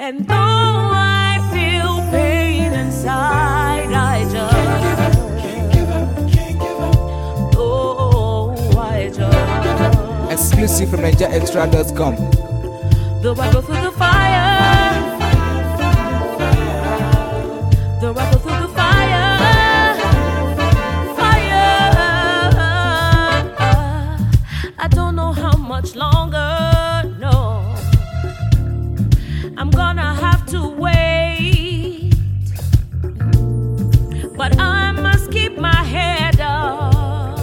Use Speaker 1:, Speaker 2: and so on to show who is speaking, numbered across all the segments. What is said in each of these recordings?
Speaker 1: And though I feel pain inside, I just
Speaker 2: Exclusive from NigerExtra.com.
Speaker 1: Though I go through the fire, though I go through the fire, I don't know how much longer, no. I'm gonna have to wait, but I must keep my head up.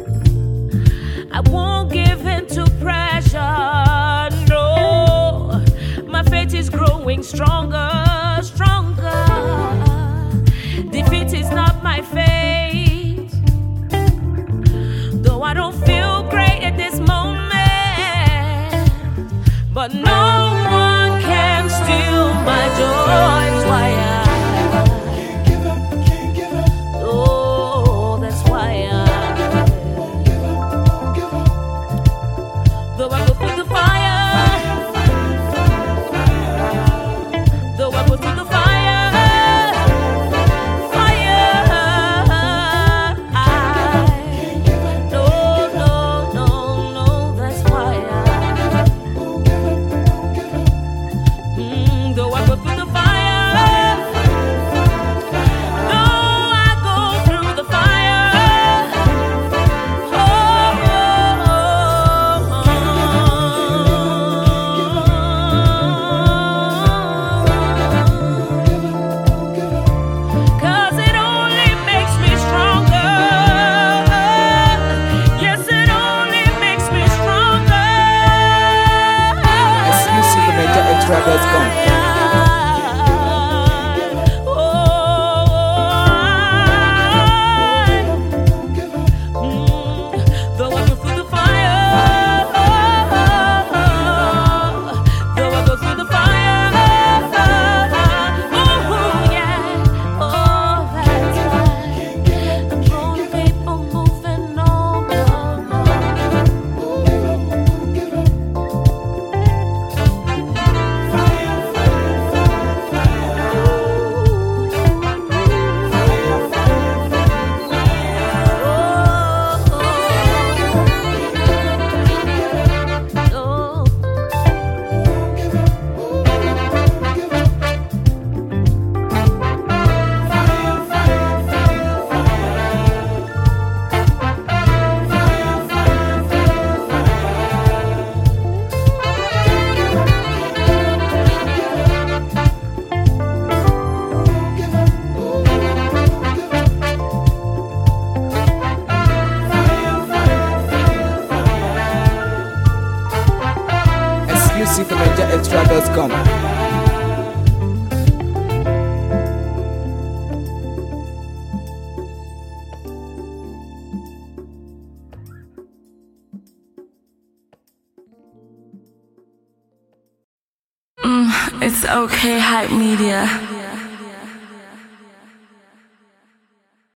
Speaker 1: I won't give in to pressure, no. My faith is growing stronger, stronger. Defeat is not my fate, though I don't feel great at this moment. But no one can steal my joy. That's why
Speaker 3: can't give up, can't give up.
Speaker 1: Oh, that's why
Speaker 3: Won't give up.
Speaker 1: though I go through the fire, though I go through the fire, no, that's why though I go through the fire, though I go through the fire, cause it only makes me stronger. Yes, it only makes me stronger.
Speaker 2: Exclusive from NigerExtra.com.
Speaker 1: Though I go through the fire, though I go through the fire, oh yeah, oh that's right. I'm gonna keep on moving on.
Speaker 2: Exclusive from NigerExtra.com.
Speaker 4: It's okay, Hype Media.